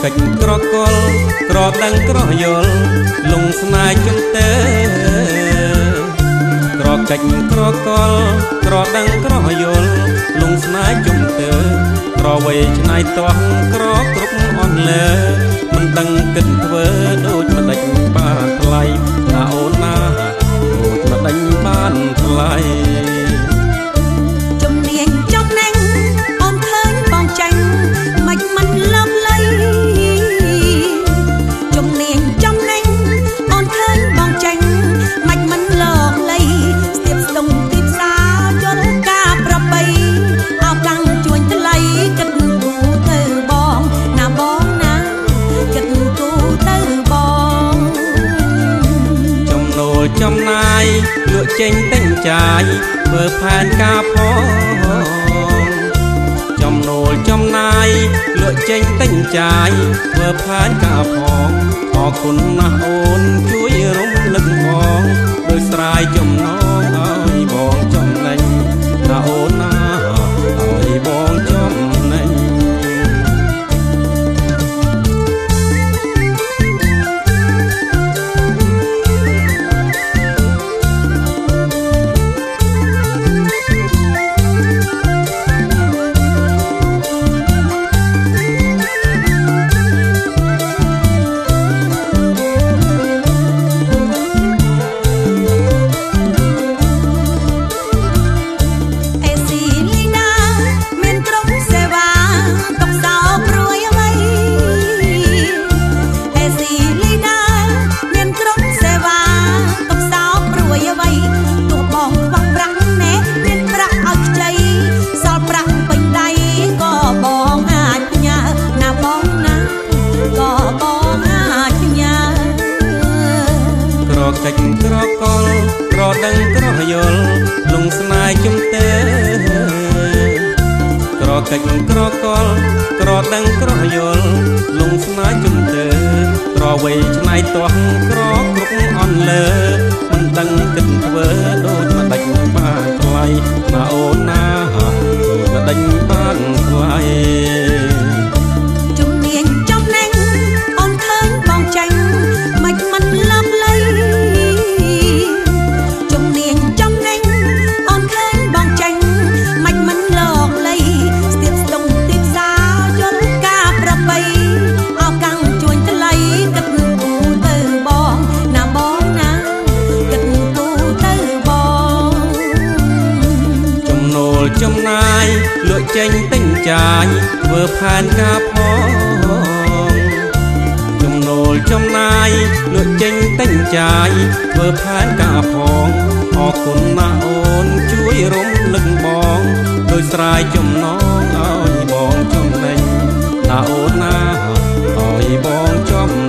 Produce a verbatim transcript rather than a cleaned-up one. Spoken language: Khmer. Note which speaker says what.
Speaker 1: កិច្ចក្រកលក្រដឹងក្រយល់លងស្នេហ៍ជុំទេក្រកិច្ចក្រកលក្រដឹងក្រយល់លងស្នេហ៍ជុំទេក្រវេឆ្នៃតោះក្រគ្រប់អស់លើមិនដឹងគិតធ្វើដូចម្ដេចបានថ្លៃណាអូនណាដូចម្ដេចបានថ្លៃ
Speaker 2: ជំនាញចំណេញអូនឃើញបងចាញ់មិនមិនលំលៃជំនាញចំណេញអូនឃើញបងចាញ់មិនមិនលងលៃស្ទាបស្ទង់ទីផ្សារយល់ការប្របីអោកាំងជួញថ្លៃគិតគូទៅបងណាបងណាគិតគូទៅបង
Speaker 1: ចំណូលចំណាយលក់ចេញតែងចាយធ្វើផែនការផងចំណូលចំណាយលក់ចេញតែងចាយធ្វើផែនការផងអរគុណណាស់អូនជួយរំលឹកផងដោយស្រ័យចំណងឲ្យបងចំណេញណាអូនណាឲ្យបងចំណេញកិច្ចក្រកលក្រដឹងក្រយល់លងស្នេហ៍ជុំទេក្រកិច្ចក្រកលក្រដឹងក្រយល់លងស្នេហ៍ជុំទេក្រវេឆ្នៃតោះក្រគ្រប់អន់លើមិនដឹងគិតធ្វើដូចម្ដេចបានថ្លៃណាអូនណាដូចម្ដេចបានថ្លៃ
Speaker 2: ជំនាញចំណេញអូនឃើញបងចាញ់មិនមិនលំលៃជំនាញចំណេញអូនឃើញបងចាញ់មិនមិនលងលៃស្ទាបស្ទង់ទីផ្សារយល់ការប្របីអោកាំងជួញថ្លៃគិតគូទៅបងណាបងណាគិតគូទៅបង
Speaker 1: ចំណូលចំណាយលក់ចេញតែងចាយធ្វើផែនការផងចំណូលចំណាយលក់ចេញតែងចាយធ្វើផែនការផងអរគុណណាស់អូនជួយរំលឹកបងដោយស្រ័យចំណងឲ្យបងចំណេញណាអូនណាឲ្យបងចំណ